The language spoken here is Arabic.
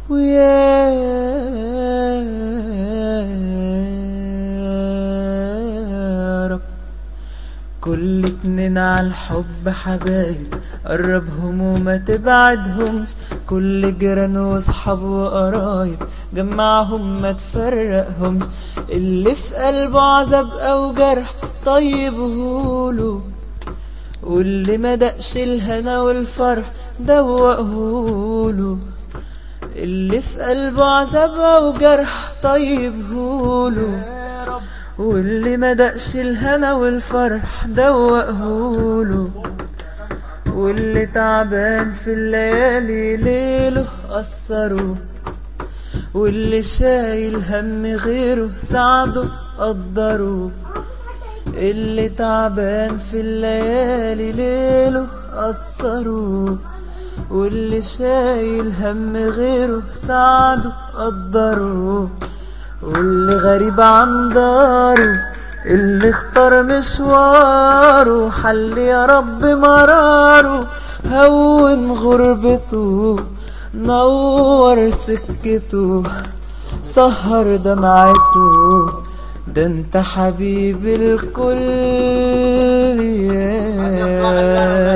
ويا رب كل اتنين عالحب حبايب، قربهم وما تبعدهمش، كل جيران وصحاب وقرايب، جمعهم ما تفرقهمش، اللي في قلبه عذاب او جرح طيبهوله، واللي ما دقش الهنا والفرح دوقهوله، اللي في قلبه عذاب او جرح طيبهوله، واللي ما دقش الهنا والفرح دوقهوله، واللي تعبان في الليالي ليله قصره، واللي شايل هم غيره ساعده قدره، اللي تعبان في الليالي ليله قصره، واللي شايل هم غيره ساعده قدره، واللي غريب عن داره اللي اختار مشواره، حل يا رب مراره، هون غربته، نور سكته، سهر دمعته، ده انت حبيب الكل يا